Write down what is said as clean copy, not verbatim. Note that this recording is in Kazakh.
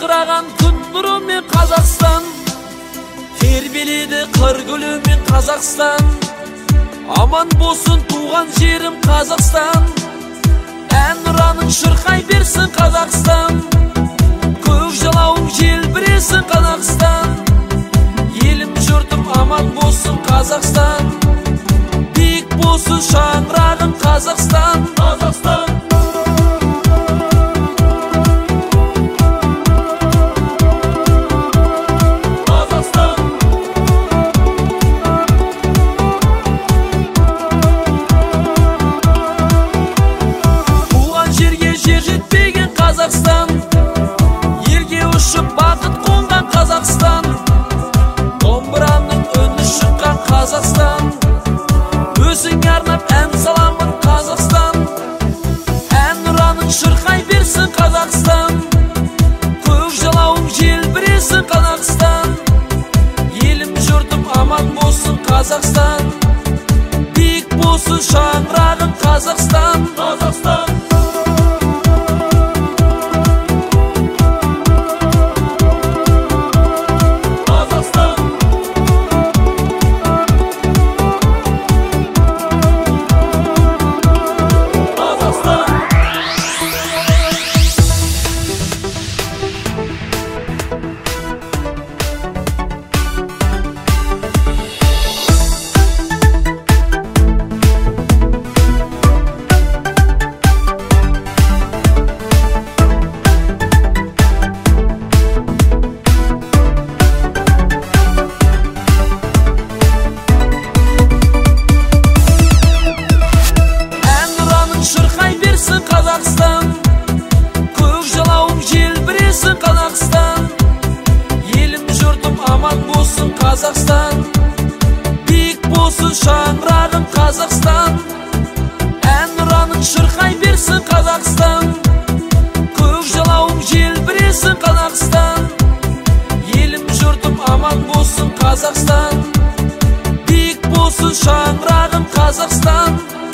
жарқыраған күн нұрымен Қазақстан, тербеледі қыр гүлімен Қазақстан. Аман болсын туған жерім Қазақстан, әнұраның шырқай берсін Қазақстан. Көк жалауың желбіресін Қазақстан, елім жұртым аман болсын Қазақстан. Биік болсын шаңырағың Қазақстан, Қазақстан. Қазақстан, елге ұшып бақыт қонған Қазақстан, домбыраның үні шыққан Қазақстан. Өзіңе арнап ән саламын Қазақстан, әнұраның шырқай берсін Қазақстан. Көк жалауың желбіресін Қазақстан, елім жұртым аман болсын Қазақстан. Биік болсын шаңырағың Қазақстан, Қазақстан. Қазақстан, көк жалауың желбіресін Қазақстан, елім жұртым аман болсын Қазақстан. Биік болсын шаңырағың Қазақстан, әнұраның шырқай берсін Қазақстан. Көк жалауың желбіресін Қазақстан, елім жұртым аман болсын Қазақстан. Биік болсын шаңырағың Қазақстан.